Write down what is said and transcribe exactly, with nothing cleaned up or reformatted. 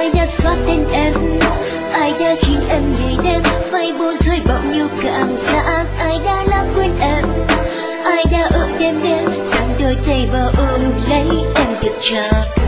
ai đã xóa tên em, ai đã khiến em ngày đêm phải bối rối bao nhiêu cảm giác, ai đã lãng quên em, ai đã ở đêm đêm giang đôi tay và ôm lấy em thật chặt.